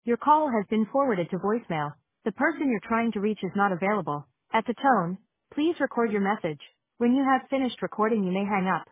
Your call has been forwarded to voicemail. The person you're trying to reach is not available. At the tone, please record your message. When you have finished recording, you may hang up.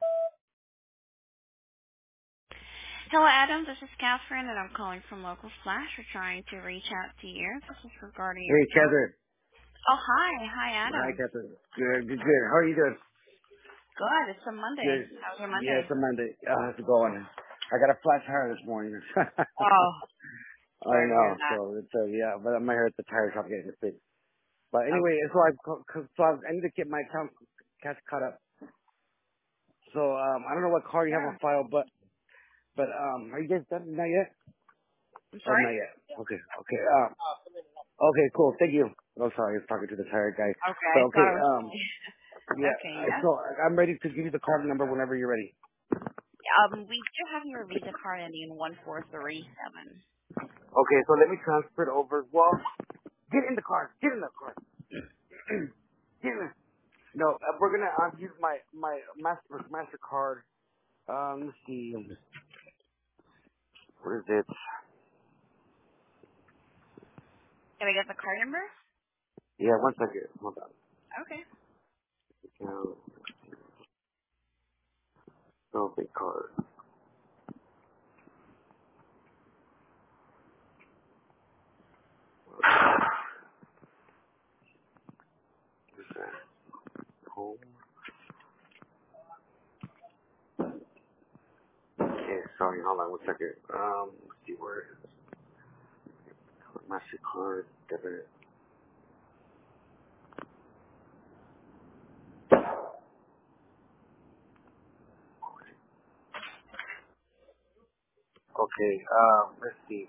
Hello, Adam. This is Catherine, and I'm calling from Local Flash. We're trying to reach out to you. This is regarding your Hey, account. Catherine. Oh, hi. Hi, Hi, Adam. Catherine. Good. How are you doing? Good. It's a Monday. Good. How's your Yeah, Monday? it's a Monday. How's it going? I got a flat tire this morning. Oh, I sorry to hear know. that. So it's yeah, but I'm here at the tire shop getting it fixed. But anyway, Okay. I need to get my account caught up. So I don't know what car you have on Sure. file, but are you guys done? Not yet. I'm Oh, sorry? not yet. Okay. Okay, cool. Thank you. Oh, sorry, I was talking to the tire guy. Okay. But I okay, thought it was yeah. Okay, yes. So I'm ready to give you the card number whenever you're ready. We do have your Visa card ending in 1437. Okay, so let me transfer it over. Well, get in the car. Get in the car. Get in. No, we're gonna use my Mastercard. Let's see. What is it? Can I get the card number? Yeah, one second. Hold on. Okay. No big card. Home. Okay, sorry. Hold on one second. Let's see where it is. Mastercard. Debit. Okay. Let's see.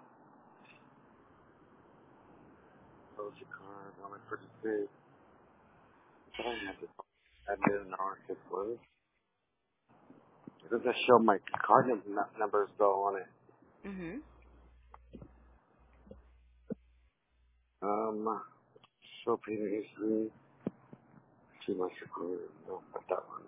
Close your card. How much purchases? I don't have to. I did an RSS one. It doesn't show my card numbers though on it. Mm-hmm. Show payment history. Too much card. No, not that one.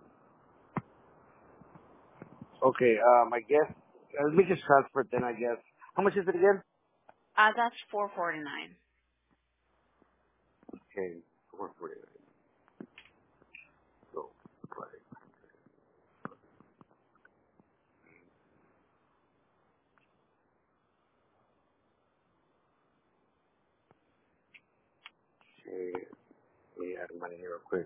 Okay. I guess. Let me just transfer it then. I guess. How much is it again? That's 449. Okay. 449. So, right. Okay. Let me add money here real quick.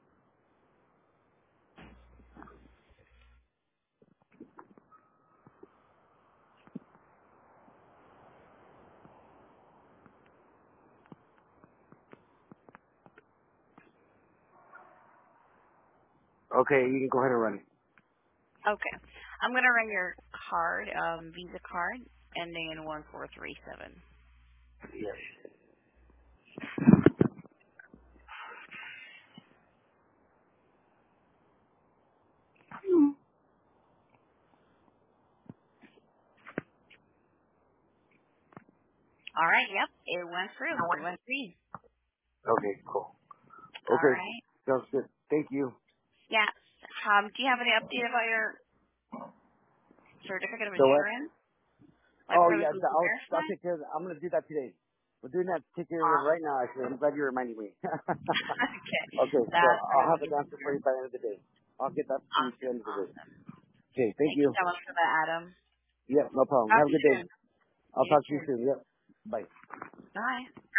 Okay, you can go ahead and run it. Okay. I'm going to run your card, Visa card, ending in 1437. Yes. All right. Yep. It went through. It went through. Okay, cool. All Okay, right. sounds good. Thank you. Yeah. Do you have any update about your certificate of So what? insurance? Like Oh for the yeah, Google I'll Verify? take care of that. I'm gonna do that today. We're doing that take care of it Ah. right now. Actually, I'm glad you reminded me. Okay. Okay, so That's I'll have perfectly it answered for you by the end of the day. I'll get that to you at the awesome. end of the day. Awesome. Okay, thank Thank you you. so much for that, Adam. Yep, no problem. Talk Have to a you good day. soon. I'll You talk to you too. soon. Yep. Bye. Bye.